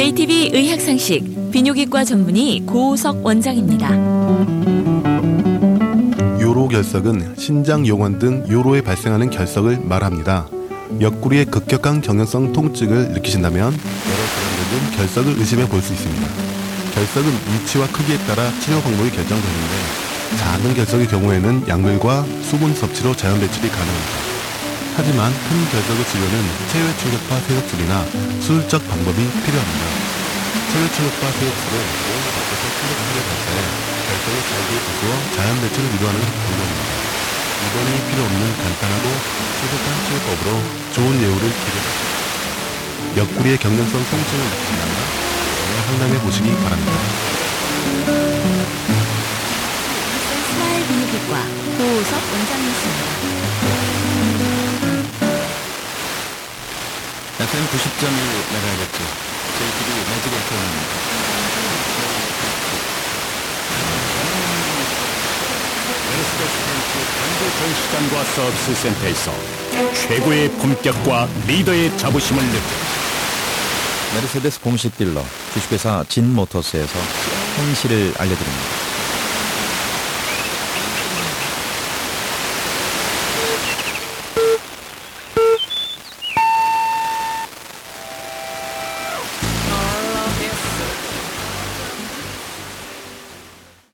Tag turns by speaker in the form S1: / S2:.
S1: JTB 의학상식 비뇨기과 전문의 고우석 원장입니다.
S2: 요로결석은 신장 용원 등 요로에 발생하는 결석을 말합니다. 옆구리의 급격한 경련성 통증을 느끼신다면 여러 질환들은 결석을 의심해 볼 수 있습니다. 결석은 위치와 크기에 따라 치료 방법이 결정되는데 작은 결석의 경우에는 약물과 수분 섭취로 자연 배출이 가능합니다. 하지만 큰 결석의 치료는 체외 충격파 세dok술이나 수술적 방법이 필요합니다. 체외 충격파 세dok술은 몸 밖에서 충격파를 발사해 결석을 잘게 부수어 자연 배출을 유도하는 방법입니다. 입원이 필요 없는 간단하고 최적한 치료법으로 좋은 예후를 기대합니다. 옆구리의 경련성 통증을 느끼신다면 상담해 보시기 바랍니다.
S1: 스마일 비뇨기과 고우석 원장이었습니다.
S3: FM 90.1MHz JTB 매직 FM입니다.
S4: 메르세데스 전시장과 서비스 센터에서 최고의 품격과 리더의 자부심을 느낍니다.
S3: 메르세데스 공식 딜러 주식회사 진모터스에서 hen시를 알려드립니다.